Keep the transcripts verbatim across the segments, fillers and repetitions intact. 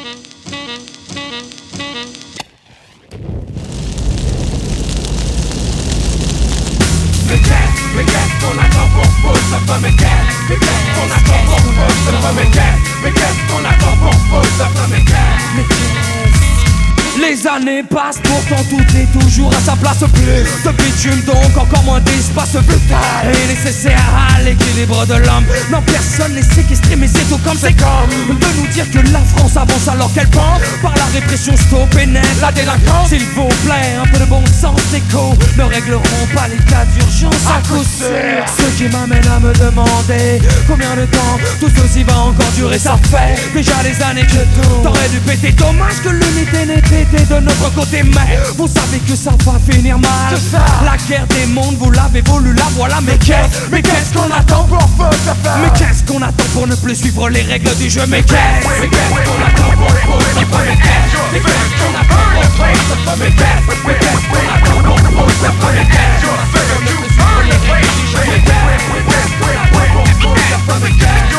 Mais qu'est-ce, mais qu'est-ce qu'on attend pour foutre ce feu? Mais qu'est-ce, mais qu'est-ce qu'on attend pour foutre ce feu? Mais qu'est-ce, mais qu'est-ce qu'on attend pour foutre ce feu? Mais qu'est-ce, mais qu'est-ce? Les années passent, pourtant tout est toujours à sa place. Plus de bitume, donc encore moins d'espace vital et nécessaire à l'équilibre de l'homme. Non, personne n'est séquestré, mais c'est tout comme c'est comme de nous dire que la France avance alors qu'elle pend par la répression stop et net la délinquance. S'il vous plaît, un peu de bon sens d'écho ne régleront pas les cas d'urgence à coup sûr. Ce qui m'amène à me demander combien de temps tout ceci va encore durer. Ça fait déjà des années que tout t'aurais dû péter. Dommage que l'unité n'était de notre côté, mais vous savez que ça va finir mal. La guerre des mondes, vous l'avez voulu, la voilà. Mais qu'est-ce, mais qu'est-ce qu'on attend pour foutre ce feu? Mais qu'est-ce qu'on attend pour ne plus suivre les règles du jeu? Mais qu'est-ce, mais qu'est-ce qu'on attend pour foutre ce feu? Mais qu'est-ce, mais qu'est-ce qu'on attend pour foutre ce feu? Mais qu'est-ce, mais qu'est-ce qu'on attend pour foutre ce feu? Mais qu'est-ce, mais qu'est-ce qu'on attend pour foutre ce feu? Mais qu'est-ce, mais qu'est-ce qu'on attend pour foutre ce feu? Mais qu'est-ce,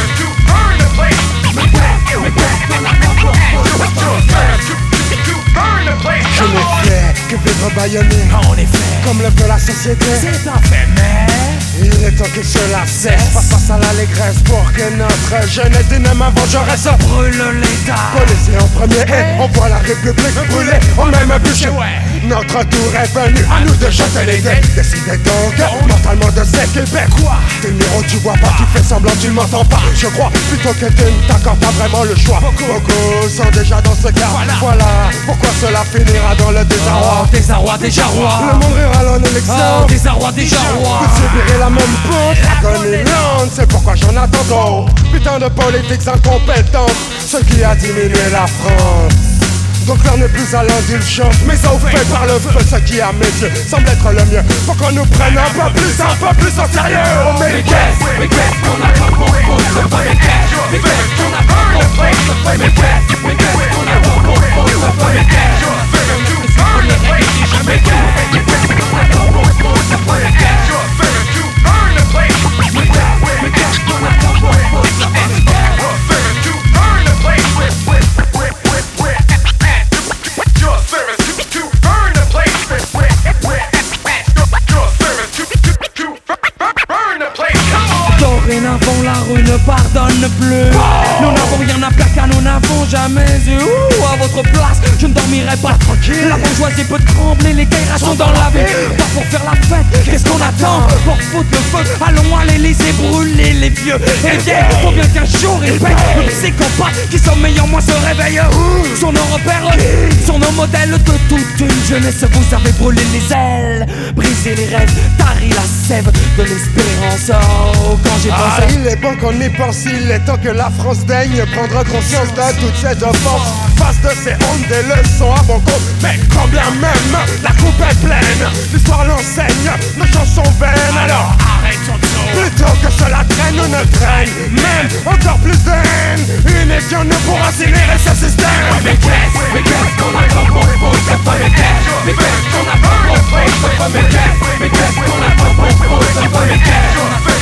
mais qu'est-ce qu'on attend pour foutre ce feu? Je n'ai fait que vivre bâillonné, en effet, comme le veut la société. c'est un fait, mais il est temps que cela cesse. Face à l'allégresse pour que notre jeunesse dynamique vengeresse brûle l'État. Policier en premier et on voit la République brûler au même bûcher. Notre tour est venu, à nous de jeter les dés. Décidez donc mentalement de s'équiper. Quoi? T'es le numéro, tu vois pas, tu fais semblant, tu ne m'entends pas. Je crois plutôt que tu ne t'accordes pas vraiment le choix. Beaucoup sont déjà dans ce cas. Voilà, voilà pourquoi cela finira dans le désarroi. Oh, désarroi, déjà roi. Le monde rira en élection. Oh, désarroi, déjà roi. Vous subirez la même faute, l'agonie lente, c'est pourquoi j'en attends trop. Putain de politiques incompétentes, ce qui a diminué la France. Donc l'heure n'est plus à l'indulgence, mais au fait par le feu, ce qui à mes yeux semble être le mieux. Faut qu'on nous prenne un peu plus, un peu plus au sérieux. Oh mais qu'est-ce, mais qu'est-ce qu'on attend pour foutre ce feu? Mais qu'est-ce, mais qu'est-ce qu'on attend pour foutre ce feu? Mais qu'est-ce, mais qu'est-ce qu'on attend pour foutre ce feu? Mais qu'est-ce, mais qu'est-ce, mais qu'est-ce qu'on attend pour foutre ce feu? Mais qu'est-ce, mais qu'est-ce qu'on attend pour foutre ce feu? Dorénavant la rue ne pardonne plus. Nous n'avons rien à plaquer, nous n'avons jamais eu. Ouh, à votre place, je ne dormirai pas tranquille. La bourgeoisie peut trembler, les gaillards sont dans la ville. Pas pour faire la fête, qu'est-ce qu'on attend? Pour foutre le feu, allons à l'Élysée brûler les vieux et les vieilles. Faut bien qu'un jour ils payent. Le psychopathe qui sommeille en moi se réveille. Sont nos repères, sont nos modèles de toute une jeunesse. Vous avez brûlé les ailes, brisé les rêves, tari la sève de l'espérance. Oh, quand j'ai Ah, pensé. il est bon qu'on y pense, il est temps que la France daigne prendre conscience de toutes ces offenses. Face de ces hontes, des leçons à bon compte. Mais quand bien même la coupe est pleine, l'histoire l'enseigne, nos chansons vaines. Alors arrêtons tout. Plutôt que cela traîne ou ne traîne, même encore plus de haine. Une édition ne pourra accélérer ce système. Mais qu'est-ce, mais qu'est-ce qu'on attend pour foutre ce feu? Mais qu'est-ce, mais qu'est-ce qu'on attend pour foutre ce feu? Mais qu'est-ce, mais qu'est-ce qu'on attend pour foutre ce feu? Mais qu'est-ce